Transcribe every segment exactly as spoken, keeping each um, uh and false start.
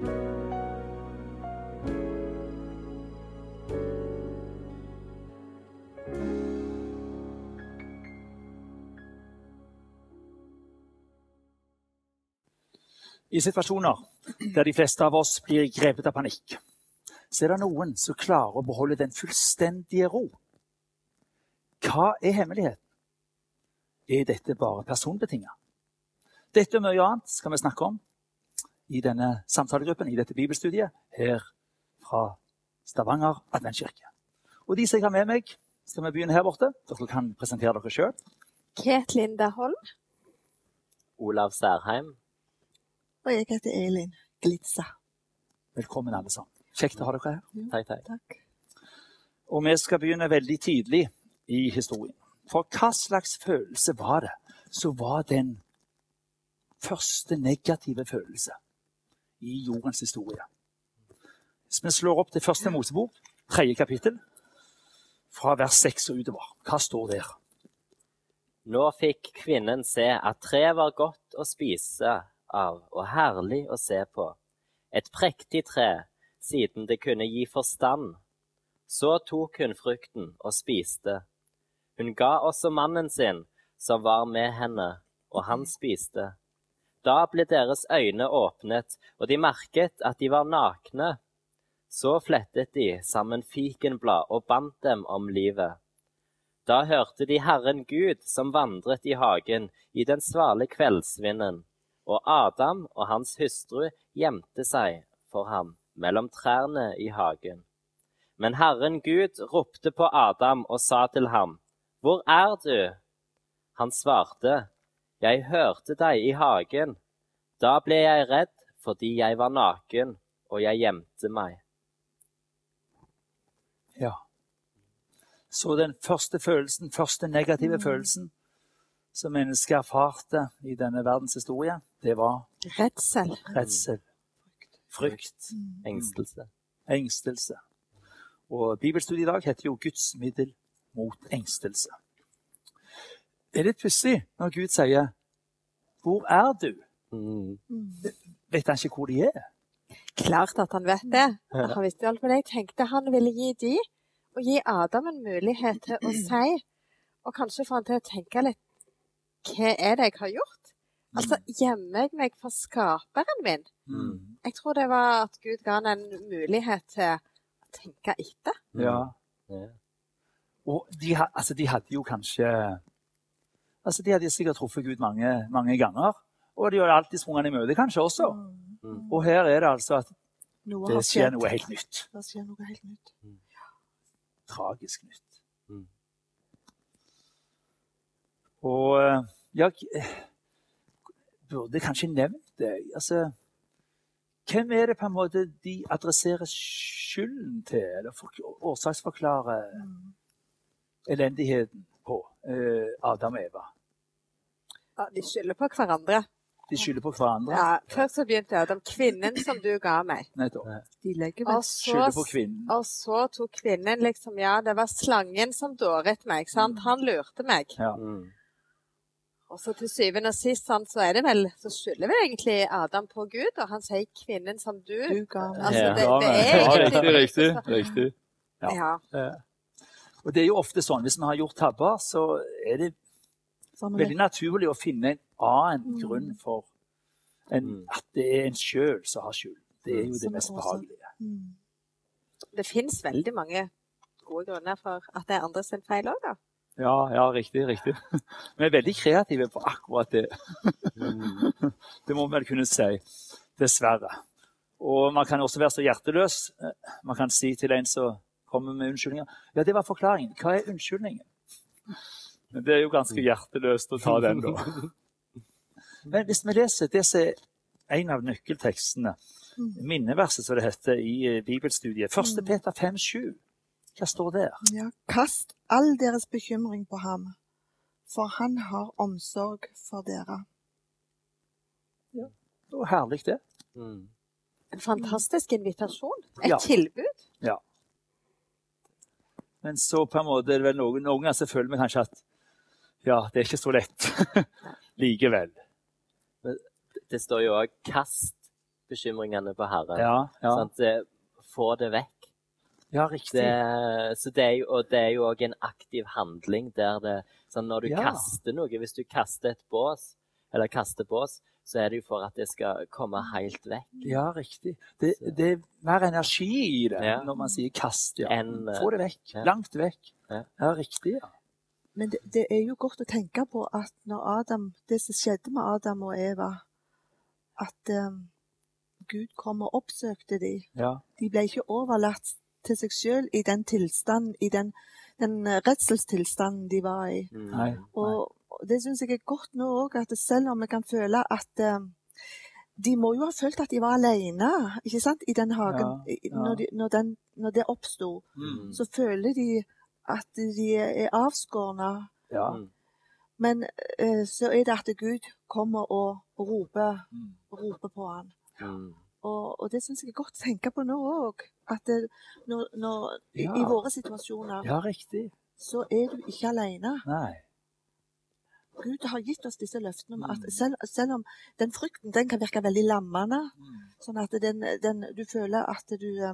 I situasjoner der de fleste av oss blir grepet av panikk, så er det noen som klarer å beholde den fullstendige ro. Hva er hemmeligheten? Er dette bare personbetinget? Dette og mye annet skal vi snakke om i denne samtalegruppen, i dette bibelstudiet, her fra Stavanger Adventskirke. Og de som jeg har med meg, skal vi begynne her borte. Dere kan presentere dere selv. Ket Linda Holm. Olav Særheim. Og jeg heter Elin Glitsa. Velkommen alle sammen. Kjekt å ha dere her. Ja, Takk, takk. takk. Og vi skal begynne veldig tidlig i historien. For hva slags følelse var det som var den første negative følelse i jordens historie? Hvis vi slår opp til første Mosebok, tredje kapittel, fra vers seks og utover. Hva står der? Nå fikk kvinnen se at treet var godt å spise av og herlig å se på. Et prektig tre, siden det kunne gi forstand. Så tok hun frukten og spiste. Hun ga også mannen sin, som var med henne, og han spiste. Da ble deres øyne åpnet, og de merket at de var nakne. Så flettet de sammen fikenblad og bandt dem om livet. Da hørte de Herren Gud som vandret i hagen i den svale kveldsvinden, og Adam og hans hustru gjemte seg for ham mellom trærne i hagen. Men Herren Gud ropte på Adam og sa til ham, «Hvor er du?» Han svarte, «Jeg hørte deg i hagen. Da ble jeg redd fordi jeg var naken, og jeg gjemte meg.» Ja. Så den første følelsen, første negative mm. følelsen som mennesket erfarte i denne verdens historie, det var redsel. Redsel. Frykt. Mm. Engstelse. Engstelse. Og bibelstudiet i dag heter jo Guds middel mot engstelse. Det er litt pussig når Gud sier, «Hvor er du?» Mm. Vet han ikke hvor de er? Klart at han vet det. Han visste alt, men jeg tenkte han ville gi de, og gi Adam en mulighet til å si, og kanskje få han til å tenke litt, hva er det jeg har gjort? Altså, gjemmer jeg meg for skaperen min? Mm. Jeg tror det var at Gud ga han en mulighet til å tenke etter. Ja. Ja. Og de, altså, de hadde jo kanskje, altså de hadde sikkert truffet Gud mange, mange ganger, og de hadde alltid sprunget i møte kanskje også. Mm. Og her er det altså at Noe det har skjer skjedd. noe helt nytt. Det skjer noe helt nytt. Tragisk nytt. Mm. Og jeg burde kanskje nevnt det. Altså, hvem er det på en måte de adresserer skylden til, eller for, årsaksforklarer Mm. elendigheten på eh, Adam og Eva? Ja, de skylder på hverandre. De skylder på hverandre. Ja, først så begynte jeg om kvinnen som du ga meg. Nettopp. De legger vel Og så, Skylder på kvinnen. og så tok kvinnen liksom, ja, det var slangen som dåret meg, sant? Han lurte meg. Ja. Mm. Og så til syvende og sist, sant, så er det vel, så skylder vel egentlig Adam på Gud, og han sier kvinnen som du. du ga meg. Altså, Ja. det, Ja, det men- er ja, egentlig... riktig, riktig, riktig. Ja. Ja. Eh, Og det er jo ofte sånn, hvis vi har gjort tabber, så er det Sammen veldig naturlig å finne en annen Mm. grunn for en, Mm. at det er en selv som har skyld. Det er jo det Som er mest også- behagelige. Mm. Det finnes veldig mange gode grunner for at det er andre sin feil også, da. Ja, ja, riktig, riktig. Vi er veldig kreative på akkurat det. Mm. Det må man vel kunne si, dessverre. Og man kan også være så hjerteløs. Man kan si til en som kommer med unnskyldninger, ja, det var forklaringen. Hva er unnskyldningen? Men det er jo ganske hjerteløst å ta den da. Men hvis vi leser det som er en av nøkkeltekstene, minneverset som det heter i bibelstudiet, første Peter fem sju, hva står der? Ja, kast all deres bekymring på ham, for han har omsorg for dere. Det var herlig det. Mm. En fantastisk invitasjon. Et Ja. tilbud. Ja. Men så på en måte er det vel noen, noen ganger så føler vi kanskje at ja, det er ikke så lett likevel. Det står jo også kast bekymringene på Herren. Ja, ja. Sant? Det, få det vekk. Ja, riktig. Det, så det er jo, og det er jo også en aktiv handling der det, sånn når du Ja. kaster noe, hvis du kaster et bås, eller kaster bås, så er det jo for at det skal komme helt vekk. Ja, riktig. Det, det er mer energi i det Ja. når man sier kast. Ja. Enn, Få det vekk. ja. Langt vekk. Ja. Ja, riktig. Ja. Men det, det er jo godt å tenke på at når Adam, det som skjedde med Adam og Eva, at um, Gud kom og oppsøkte dem. Ja. De ble ikke overlatt til seg selv i den tilstanden, i den, den redselstilstanden de var i. Mm. Nei. Og og det synes jeg er godt nå også, at selv om vi kan føle at um, de må jo ha følt at de var alene, ikke sant, i den hagen, Ja, i- ja. når, de, når, den, når det oppstod, Mm. så føler de at de er avskårne. Ja. Mm. Men eh, så er det at Gud kommer og, og roper, Mm. roper på han. Mm. Og, og det synes jeg er godt å tenke på nå også, at det, når, når, i, Ja. i våre situasjoner, Ja, riktig. så er du ikke alene. Nei. Gud har gitt oss disse løftene om Mm. at selv, selv om den frykten, den kan virke veldig lammende, Mm. sånn at den, den, du føler at du, eh,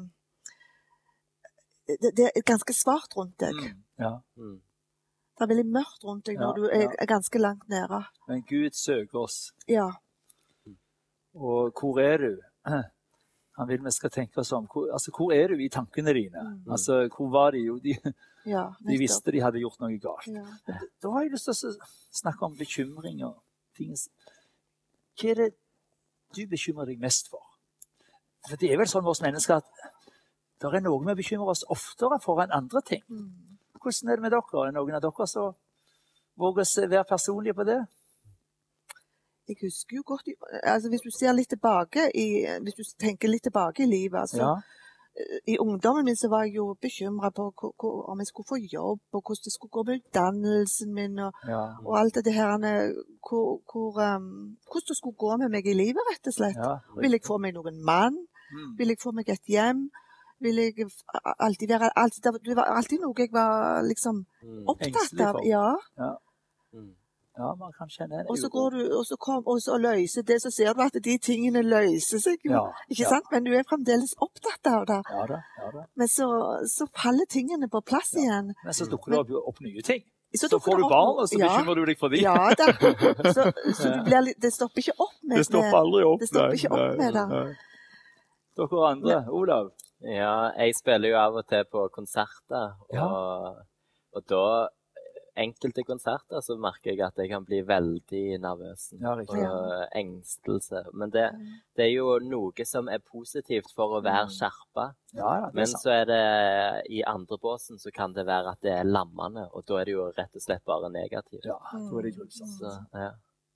det, det er ganske svart rundt deg. Mm. Ja. Mm. Det er veldig mørkt rundt deg når Ja, du er, ja. er ganske langt nede. Men Gud søker oss. Ja. Og hvor er du? Han vil vi skal tenke oss om. Hvor, altså, hvor er du i tankene dine? Mm. Altså, hvor var de? Jo, de, Ja, de nettopp. visste de hadde gjort noe galt. Ja. Da har jeg lyst til å snakke om bekymring og ting. Hva er det du bekymrer deg mest for? For det er vel sånn med oss mennesker at det er noe vi bekymrer oss oftere for enn andre ting. Mm. Hvordan er det med dere? Er det noen av dere som våger å være personlige på det? Jeg husker jo godt, i- altså hvis du ser litt tilbake, i, hvis du tenker litt tilbake i livet, altså, Ja. i ungdommen min så var jeg jo bekymret på hvor, hvor, om jeg skulle få jobb, og hvordan det skulle gå med utdannelsen min, og, Ja. og alt det her, hvor, hvor, um, hvordan det skulle gå med meg i livet, rett og slett. Ja. Vil jeg få meg noen mann? Mm. Vil jeg få meg et hjem? Vil jeg alltid være, alltid, det var alltid noe jeg var liksom Mm. opptatt Engstelig av, for. ja. Mm. Ja, man kan kjenne en Og så uro. går du, og så kom, og så løser det, så ser du at de tingene løser seg jo. Ja, Ikke ja. sant? Men du er fremdeles opptatt av det. Ja da, ja da. Men så, så faller tingene på plass Ja. igjen. Men så dukker det opp, opp nye ting. Så, dukker får det du opp barn, noe- og så ja, bekymrer du deg for dem. Ja da. Så, så du blir, litt- det stopper ikke opp med Det stopper aldri opp. Det stopper nei, ikke opp nei, med det. nei. Dere andre, Olav? Ja, jeg spiller jo av og til på konserter, Ja. og, og da enkelte konserter så merker jeg at jeg kan bli veldig nervøs Ja, riktig. og engstelse. Men det, det er jo noe som er positivt for å være skjerpa. Ja, ja, det er Men sant. så er det i andre båsen så kan det være at det er lammende, og da er det jo rett og slett bare negativt. Ja, da er det grusomt. Så, ja.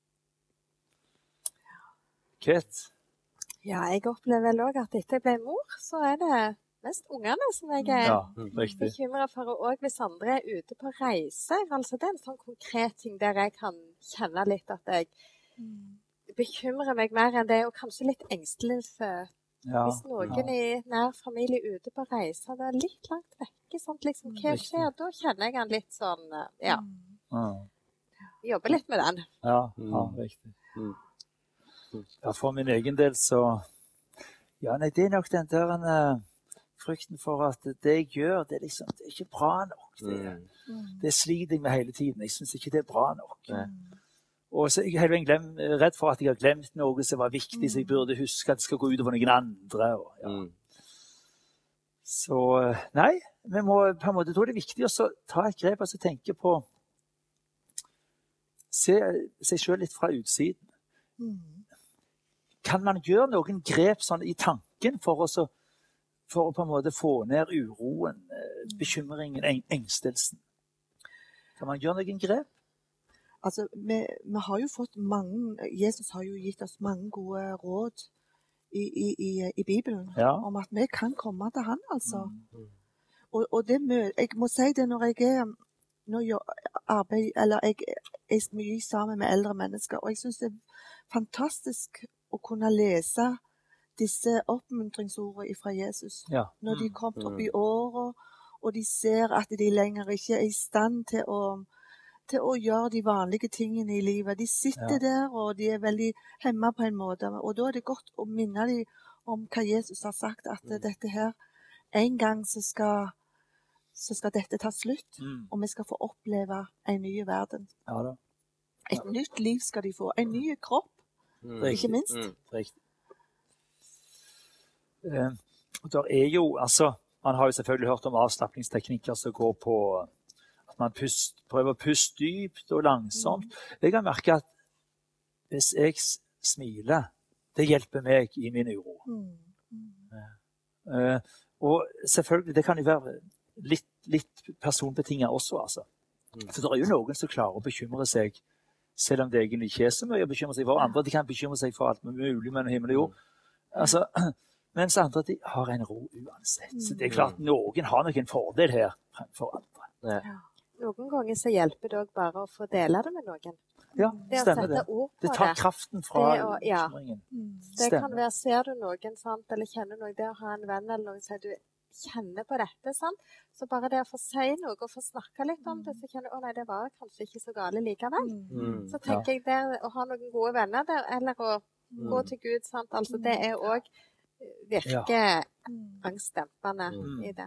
Kate? Ja, jeg opplever vel òg at etter jeg ble mor, så er det mest ungene som jeg er Ja, riktig. bekymra for. Og hvis andre er ute på reiser. Altså det er en sånn konkret ting der jeg kan kjenne litt at jeg bekymrer meg mer enn det, og kanskje litt engstelse. Ja, Hvis noen ja. i nær familie er ute på reiser, det er litt langt vekke. Sant? Liksom, hva Riktig. skjer? Da kjenner jeg han litt sånn Ja, Ja, jobber litt med den. ja, ja Mm. riktig. Mm. Ja, for min egen del så Ja, nei, det er nok den der uh, frykten for at det jeg gjør, det er liksom det er ikke bra nok. Det, Mm. det sliter jeg med hele tiden. Jeg syns ikke det er bra nok. Nei. Og så er jeg hele veien glem, redd for at jeg har glemt noe som var viktig, så jeg burde huske at det skal gå utover noen andre. Og, ja. Mm. Så nei, vi må på en måte, da er det viktig å ta et grep og så tenke på Se seg sjøl litt fra utsiden. Mm. Kan man gjøre noen grep sånn i tanken for å, så, for å på en måte få ned uroen, eh, bekymringen, eng, engstelsen? Kan man gjøre noen grep? Altså, vi, vi har jo fått mange Jesus har jo gitt oss mange gode råd i, i, i, i Bibelen Ja. om at vi kan komme til han, altså. Mm. Og, og det mø jeg må si det når jeg er når jeg arbeid, eller jeg er mye sammen med eldre mennesker, og jeg synes det er fantastisk å kunne lese disse oppmuntringsordene fra Jesus. Ja. Når de kom opp i året, og de ser at de lenger ikke er i stand til å, til å gjøre de vanlige tingene i livet. De sitter Ja. der, og de er veldig hemmet på en måte. Og da er det godt å minne dem om hva Jesus har sagt, at Mm. dette her, en gang så skal, så skal dette ta slutt, Mm. og vi skal få oppleve en ny verden. Ja da. Et nytt liv skal de få, en ny kropp, Mm. ikke minst. Mm. Riktig. Eh, og der er jo, altså, man har jo selvfølgelig hørt om avslapningsteknikker som går på at man pust, prøver å puste dypt og langsomt. Jeg har merket at hvis jeg s- smiler, det hjelper meg i min uro. Mm. Eh, og selvfølgelig, det kan jo være litt, litt personbetinget også, altså. Mm. For det er jo noen som klarer å bekymre seg, selv om det egentlig ikke er så mye å bekymre seg for. Andre de kan bekymre seg for alt mulig mellom himmel og jord. Altså, mens andre de har en ro uansett. Så det er klart, noen har nok en fordel her fremfor andre. Ja. Noen ganger så hjelper det også bare å få dele det med noen. Ja, Det å stemmer sette det. ord på Det det. tar kraften fra Det å- ja. bekymringen. Mm. Det kan Stemmer. være, ser du noen, sant, eller kjenner noen, det å ha en venn eller noen som sier du kjenner på dette, sant? Så bare det å få si noe og få snakke litt om det, så kjenner du, å nei, det var kanskje ikke så gale likevel. Mm. Så tenker jeg det å ha noen gode venner der, eller å gå til Gud, sant, altså det er også virker Mm. angstdempende Mm. i det.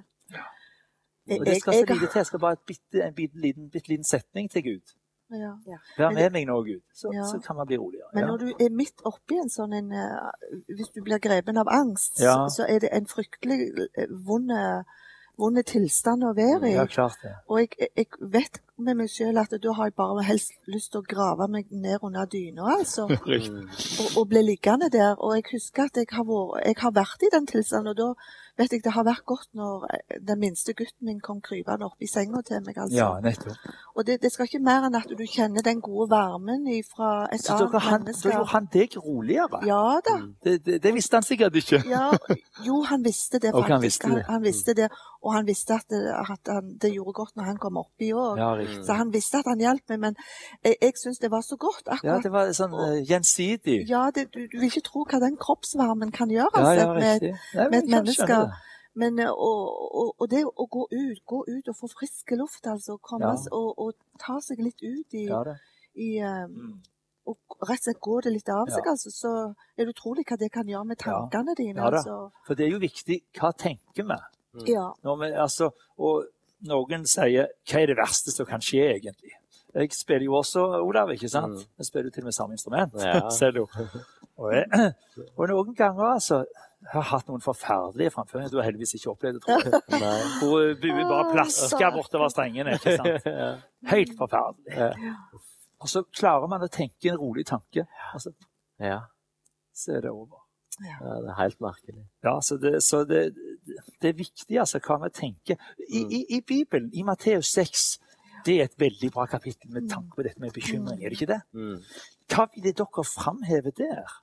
Og det skal Jeg- så jeg- lite til. Jeg skal bare et bitte, en bitte liten, bitte liten setning til Gud. Ja. Vær Men med meg nå, Gud. Så, Ja. så kan man bli roligere. Men Ja. når du er midt oppi en sånn en eh, Hvis du blir grepen av angst, Ja. så er det en fryktelig eh, vond vonde tilstand å være i. Ja, klart det. Og jeg, jeg vet med meg selv at da har jeg bare helst lyst til å grave meg ned under dyna, altså. Mm. Og, og bli liggende der. Og jeg husker at jeg har, vært, jeg har vært i den tilstanden, og da vet jeg det har vært godt når den minste gutten min kom krypende opp i senga til meg, altså. Ja, nettopp. Og det, det skal ikke mer enn at du kjenner den gode varmen fra et Så da annet han, menneske. da gjorde han deg roligere? Ja da. Mm. Det, det, det visste han sikkert ikke. Ja, jo, han visste det Og faktisk. han visste det. Han, han visste det, og han visste at, det, at han, det gjorde godt når han kom oppi òg. Ja, riktig. Så han visste at han hjalp meg, men jeg, jeg syns det var så godt. Ja, akkurat. det var sånn uh, gjensidig. Ja, det, du, du vil ikke tro hva den kroppsvarmen kan gjøre Ja, altså, ja, med, riktig. Nei, med men et jeg kan menneske. skjønne det. Men, eh, og, og, og det å gå ut, gå ut og få friske luft, altså. Komme Ja. og, og ta seg litt ut i, Ja, det. i um, Mm. og rett og slett gå det litt av Ja. seg, altså. Så er det utrolig hva det kan gjøre med Ja. tankene dine. Ja da. altså. For det er jo viktig, hva tenker vi? Ja. Når vi altså, og noen sier, hva er det verste som kan skje egentlig? Jeg spiller jo også, Olav, ikke sant? Mm. Jeg spiller jo til og med samme instrument. Ja. Ser du. Og, jeg, og noen ganger, altså, jeg har hatt noen forferdelige framføringer. Du har heldigvis ikke opplevd det, tror jeg. Nei. Hvor bue bare plasker Åh, bortover strengene, ikke sant? Ja. Helt forferdelig. Ja. Og så klarer man å tenke en rolig tanke, og så, Ja. så er det over. Ja, det er helt merkelig. Ja, så det, så det, det er viktig altså, hva vi tenker. I, i, i Bibelen, i Matteus seks, det er et veldig bra kapittel med tanke på dette med bekymring, er det ikke det? Mm. Hva vil dere framheve der?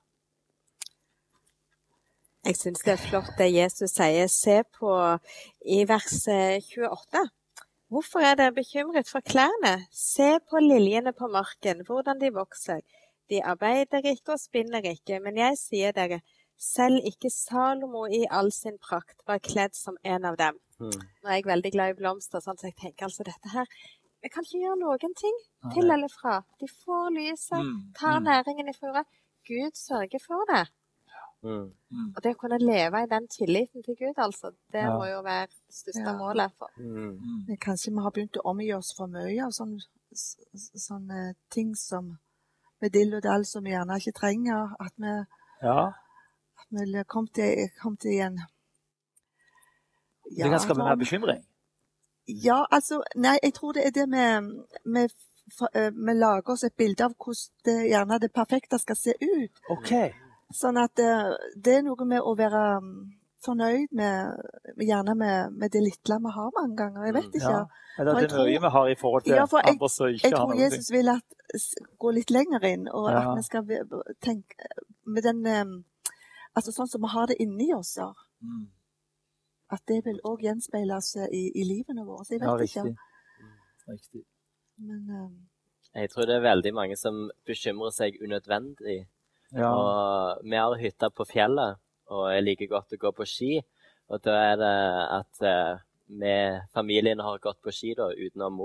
Jeg syns det er flott det Jesus sier. Se på i vers tjueåtte. Hvorfor er dere bekymret for klærne? Se på liljene på marken, hvordan de vokser. De arbeider ikke og spinner ikke, men jeg sier dere, selv ikke Salomo i all sin prakt var kledd som en av dem. Mm. Nå er jeg veldig glad i blomster, sånn, så jeg tenker altså dette her, vi kan ikke gjøre noen ting Nei. til eller fra. De får lyset, Mm, tar mm. næringen i jorda. Gud sørger for det. Mm. Mm. Og det å kunne leve i den tilliten til Gud, altså, det Ja. må jo være det største Ja. målet. For. Mm. Mm. Men kanskje vi har begynt å omgi oss for mye av sånne, s- s- sånne ting som med dill og dall som vi gjerne ikke trenger. At vi, Ja, at vi kom til, kom til en det kan skape mer bekymring. Ja, altså, nei, jeg tror det er det med, med f- eh, vi lager oss et bilde av hvordan det, gjerne det perfekte skal se ut. Ok. Sånn at det, det er noe med å være mm, fornøyd med, gjerne med, med det lille vi har mange ganger. Jeg vet ikke. Ja. Eller For det jeg er mye tror- vi har i forhold til Ja, for jeg- andre som ikke Jeg har tror noe. Jesus vil at, s- gå litt lenger inn, og Ja. at vi skal ve- tenke med den eh, Altså sånn som vi har det inni oss, ja. Mm. At det vil òg gjenspeiles i, i livene våre. Så jeg vet Ja, ikke. riktig. Riktig. Men eh, Jeg tror det er veldig mange som bekymrer seg unødvendig. Ja. Og vi har hytta på fjellet, og jeg liker godt å gå på ski. Og da er det at eh, vi, familien har gått på ski da, utenom mor.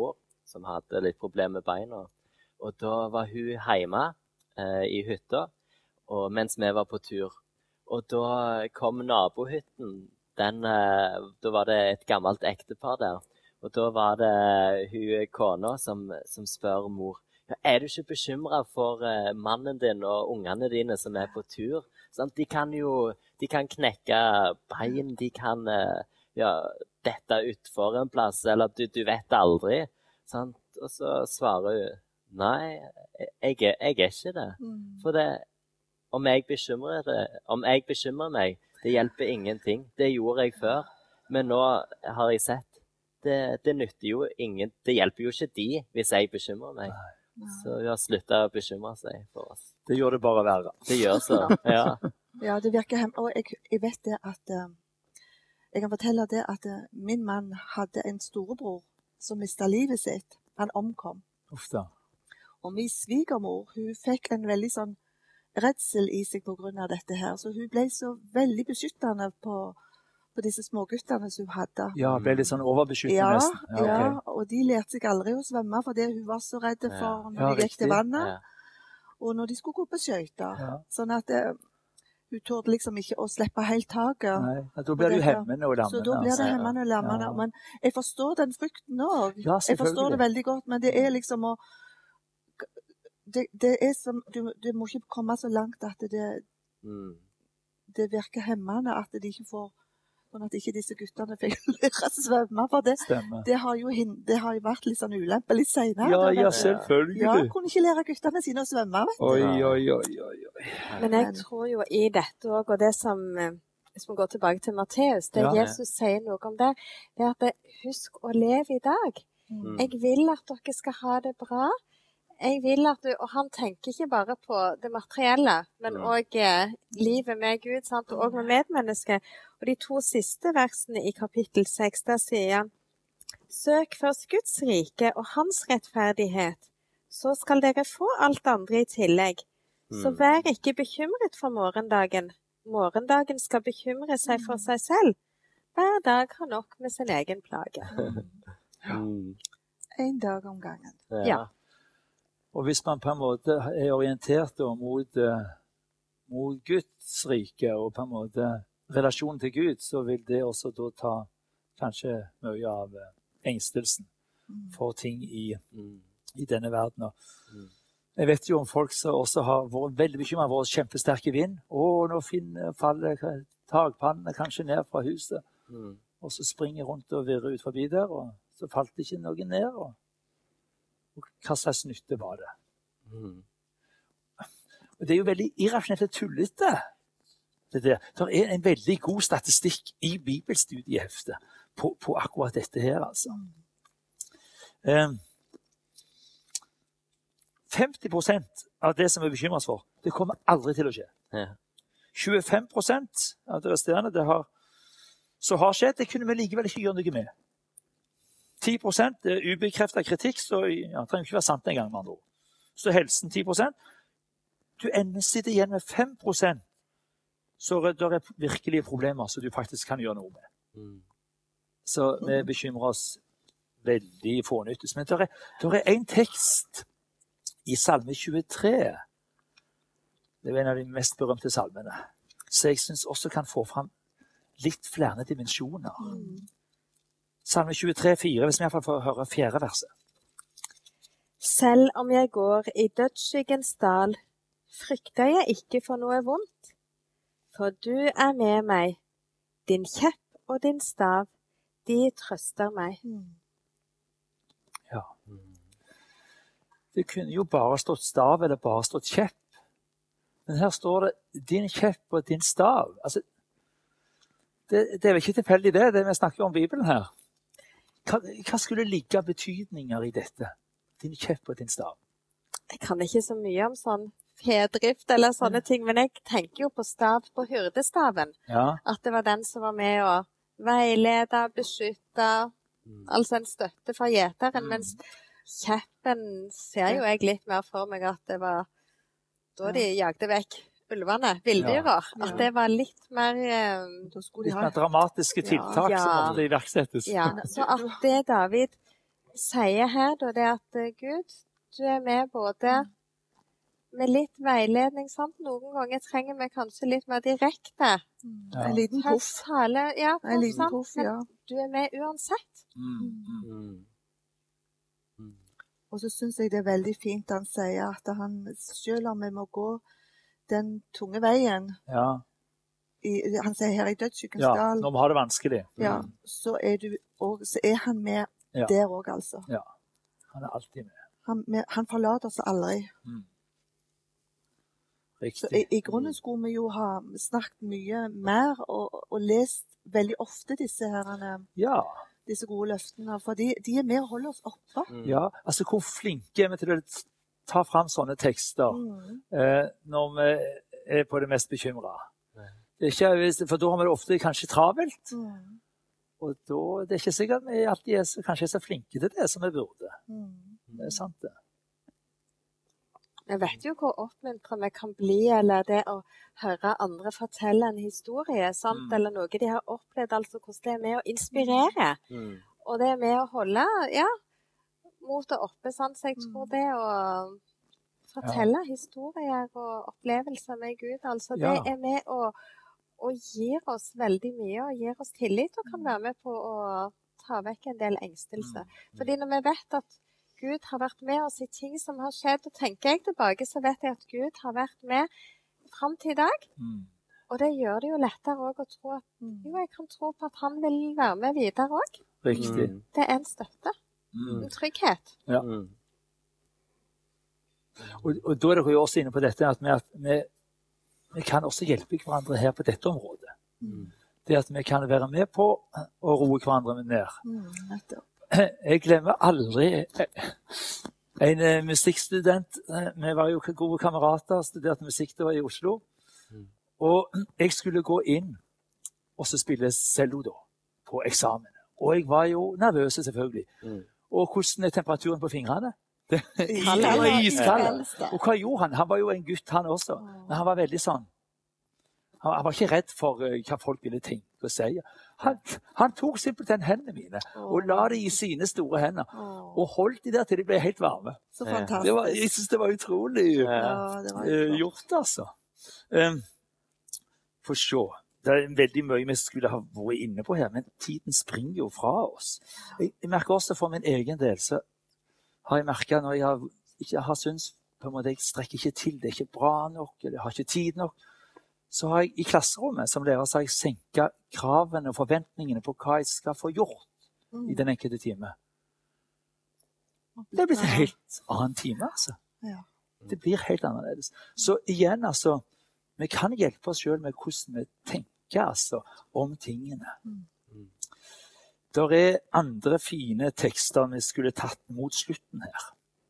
som hadde litt problemer med beina. Og da var hun hjemme eh, i hytta, og mens vi var på tur. Og da kom nabohytten. Den, eh, da var det et gammelt ektepar der. Og da var det hun kona som, som spør mor, ja, er du ikke bekymret for eh, mannen din og ungene dine som er på tur? Sånn, de kan jo de kan knekke bein, de kan eh, ja, dette utfor en plass, eller du, du vet aldri. Sånn? Og så svarer hun, nei, jeg, jeg er ikke det. Mm. For det, om jeg bekymrer det, om jeg bekymrer meg, det hjelper ingenting. Det gjorde jeg før, men nå har jeg sett, det, det nytter jo ingen, det hjelper jo ikke de hvis jeg bekymrer meg. Nei. Så vi har sluttet å bekymre seg for oss. Det gjør det bare verre. Det gjør så, ja. Ja, det virker hem. Og jeg, jeg vet det at uh, jeg kan fortelle det at uh, min mann hadde en storebror som mistet livet sitt. Han omkom. Uff da. Og min svigermor, hun fikk en veldig sånn redsel i seg på grunn av dette her. Så hun ble så veldig beskyttende på, på disse småguttene som hun hadde. Ja, ble litt sånn overbeskyttet Ja, nesten. ja, ok. ja, og de lærte seg aldri å svømme fordi hun var så redd for når Ja, de gikk riktig. til vannet. Ja. Og når de skulle gå på skøyter. Ja. Sånn at eh, hun torde liksom ikke å slippe helt taket. Nei, da blir det jo hemmende og lammende. Så da blir det altså. hemmende og lammende. Ja. Men jeg forstår den frykten òg. Ja, Jeg forstår det selvfølgelig. veldig godt, men det er liksom å Det, det er som du, du må ikke komme så langt at det, Mm. det virker hemmende at de ikke får Sånn at ikke disse guttene fikk lære å svømme. For det, Stemmer. det, har jo, hin- det har jo vært litt sånn ulempe litt senere. Ja, da, ja, vet du. selvfølgelig. Ja, kunne ikke lære guttene sine å svømme, vet du. Oi, oi, oi, oi, oi. Men jeg tror jo i dette òg, og det som eh, hvis vi går tilbake til Matteus, det Ja. Jesus sier noe om det, det er at det, husk å leve i dag. Mm. Jeg vil at dere skal ha det bra. Jeg vil at du, og han tenker ikke bare på det materielle, men Mm. òg eh, livet med Gud, sant? Og med medmennesket. Og de to siste versene i kapittel seks, der sier han, søk først Guds rike og hans rettferdighet, så skal dere få alt andre i tillegg. Så Mm. vær ikke bekymret for morgendagen. Morgendagen skal bekymre seg for seg selv. Hver dag har nok med sin egen plage. Mm. En dag om gangen. Ja. Og hvis man på en måte er orientert da, mot, eh, mot Guds rike og på en måte relasjonen til Gud, så vil det også da ta kanskje mye av eh, engstelsen Mm. for ting i, Mm. i denne verden. Og Mm. jeg vet jo om folk som også har vært veldig bekymret for kjempesterke vind. Å, nå finner, faller takpannene kanskje ned fra huset. Mm. Og så springer rundt og virrer ut forbi der, og så falt det ikke noe ned. Og, og hva slags nytte var det? Mm. Og det er jo veldig irrasjonelt og tullete. Det der. Det er en veldig god statistikk i bibelstudieheftet på, på akkurat dette her, altså. Um, femti prosent av det som vi bekymrer oss for, det kommer aldri til å skje. Ja. tjuefem prosent av det resterende det har, så har skjedd, det kunne vi likevel ikke gjøre noe med. ti prosent er ubekreftet kritikk, så ja, det trenger ikke være sant engang med andre ord. Så helsen ti prosent. Du ender sitter igjen med fem prosent, så det er virkelige problemer som du faktisk kan gjøre noe med. Mm. Så vi bekymrer oss veldig fånyttes. Men det er, det er en tekst i salme tjuetre. Det er en av de mest berømte salmene. Så jeg synes også kan få frem litt flere dimensjoner. Salme tjuetre, fire, hvis vi i hvert fall får høre fjerde verset. Selv om jeg går i dødsskyggens dal, frykter jeg ikke for noe vondt. For du er med meg, din kjepp og din stav, de trøster meg. Mm. Ja. Mm. Det kunne jo bare stått stav eller bare stått kjepp. Men her står det din kjepp og din stav. Altså, det, det er vel ikke tilfeldig det, det vi snakker om Bibelen her. Hva, hva skulle ligge av betydninger i dette? Din kjepp og din stav. Jeg kan ikke så mye om sånn fedrift eller sånne ting, men jeg tenker jo på stav på hyrdestaven. Ja, At det var den som var med å veilede, beskytte, Mm. altså en støtte for gjeteren, Mm. mens kjeppen ser jo jeg litt mer for meg at det var da de jagde vekk ulvene, villdyra. Ja. At det var litt mer eh, Da skulle de litt ha mer dramatiske tiltak Ja. som måtte iverksettes. Ja, så at det David sier her, da, det er at uh, Gud, du er med både med litt veiledning, sant? Noen ganger trenger vi kanskje litt mer direkte. Ja. En liten puff. Tale, ja, en liten sant? puff, ja. Men du er med uansett. Mm. Mm. Mm. Og så synes jeg det er veldig fint han sier at han, selv om vi må gå den tunge veien, Ja. i, han sier her i dødsskyggens Ja, dal, når vi har det vanskelig. ja, så, er du, og, så er han med Ja. der også, altså. Ja, han er alltid med. Han, med, han forlater oss aldri. Mm. Så Riktig. i, I grunnen skulle vi jo ha snakket mye mer og, og lest veldig ofte disse, herrene, Ja, disse gode løftene, for de, de er med å holde oss oppe. Mm. ja, altså hvor flinke er vi til å ta fram sånne tekster Mm. eh, når vi er på det mest bekymret? Nei. Det er ikke, for da har vi det ofte kanskje travelt, Mm. og da det er ikke sikkert vi alltid er så, kanskje er så flinke til det som vi burde. Mm. Det er sant det. Jeg vet jo hvor oppmuntret vi kan bli, eller det å høre andre fortelle en historie, sant? Mm. Eller noe de har opplevd, altså hvordan det er med å inspirere. Mm. Og det er med å holde, ja, motet oppe, sant? Så jeg tror Mm. det å fortelle historier og opplevelser med Gud, altså det Ja. er med å, å gir oss veldig mye, og gir oss tillit, og kan være med på å ta vekk en del engstelse. Mm. Fordi når vi vet at Gud har vært med oss i ting som har skjedd, og tenker jeg tilbake, så vet jeg at Gud har vært med frem til i dag. Mm. Og det gjør det jo lettere også å tro at, jo, jeg kan tro på at han vil være med videre også. Riktig. Mm. Det er en støtte, Mm. en trygghet. Ja. Mm. Og, og da er dere jo også inne på dette at vi, at vi, vi kan også hjelpe hverandre her på dette området. Mm. Det at vi kan være med på å roe hverandre ned. Mm. Nettopp. Jeg glemmer aldri en eh, musikkstudent. Eh, Vi var jo gode kamerater, studerte musikk da i Oslo. Mm. Og jeg skulle gå inn og så spille cello da, på eksamen. Og jeg var jo nervøs, selvfølgelig. Mm. Og hvordan er temperaturen på fingrene? Det Iskald. var iskald. Iskald. Og hva gjorde han? Han var jo en gutt, han også. Men han var veldig sånn. Han, han var ikke redd for uh, hva folk ville tenke og si. Han, han tok simpelthen hendene mine og la det i sine store hender. Åh, Og holdt de der til de ble helt varme. så Ja. fantastisk. Det var, jeg synes det var utrolig Ja. Ja, det var uh, jo flott. gjort, altså. Um, Få se. Det er veldig mye vi skulle ha vært inne på her, men tiden springer jo fra oss. Jeg, jeg merker også for min egen del, så har jeg merket når jeg har, ikke har syntes på en måte jeg strekker ikke til, det er ikke bra nok, eller jeg har ikke tid nok, så har jeg i klasserommet som lærer så har jeg senket kravene og forventningene på hva jeg skal få gjort Mm. i den enkelte time. Det er blitt en helt annen time, altså. Ja. Det blir helt annerledes. Så igjen, altså, vi kan hjelpe oss selv med hvordan vi tenker altså, om tingene. Mm. Der er andre fine tekster vi skulle tatt mot slutten her.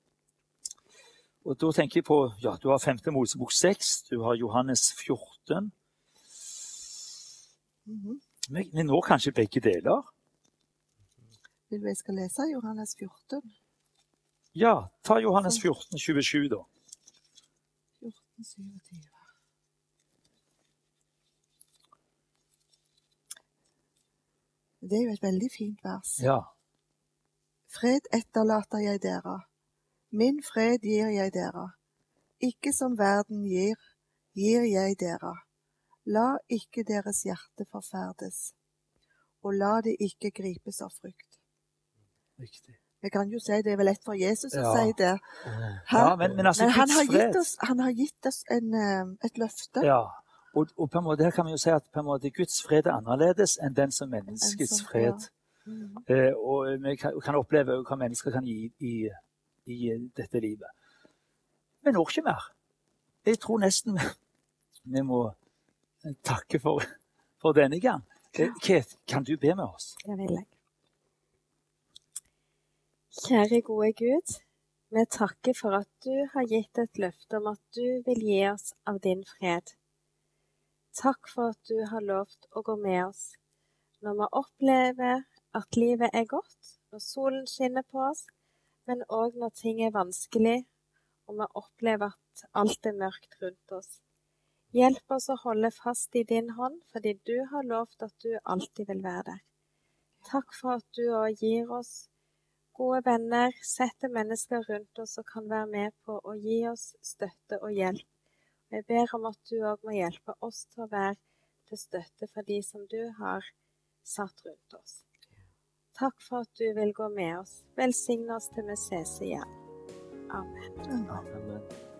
Og da tenker jeg på, ja, du har femte Mosebok seks, du har Johannes fjorten. Mhm. Vi, vi når kanskje begge deler. Vil du jeg skal lese Johannes fjorten? Ja, ta Johannes fjorten, tjuesju da. fjorten syttisju. Det er jo et veldig fint vers. Ja, Fred etterlater jeg dere. Min fred gir jeg dere. Ikke som verden gir, gir jeg dere. La ikke deres hjerte forferdes, og la det ikke gripes av frykt. riktig. Vi kan jo si det er vel lett for Jesus å Ja. si det. Ja, men, men altså, Men han Guds har fred. gitt oss, han har gitt oss en, eh, et løfte. Ja, og, og på en måte her kan vi jo si at på en måte Guds fred er annerledes enn den som menneskets En som- fred. ja. Mm. Eh, og vi kan, kan oppleve hva mennesker kan gi i, i dette livet. Men når ikke mer. Jeg tror nesten vi må takke for, for denne gang. Eh, Kate, kan du be med oss? Det vil jeg. Kjære gode Gud, vi takker for at du har gitt et løfte om at du vil gi oss av din fred. Takk for at du har lovt å gå med oss når vi opplever at livet er godt, når solen skinner på oss, men også når ting er vanskelig, og vi opplever at alt er mørkt rundt oss. Hjelp oss å holde fast i din hånd, fordi du har lovt at du alltid vil være der. Takk for at du også gir oss gode venner, sette mennesker rundt oss og kan være med på å gi oss støtte og hjelp. Jeg ber om at du også må hjelpe oss til å være til støtte for de som du har satt rundt oss. Takk for at du vil gå med oss. Velsigne oss til vi ses igjen. Amen. Amen.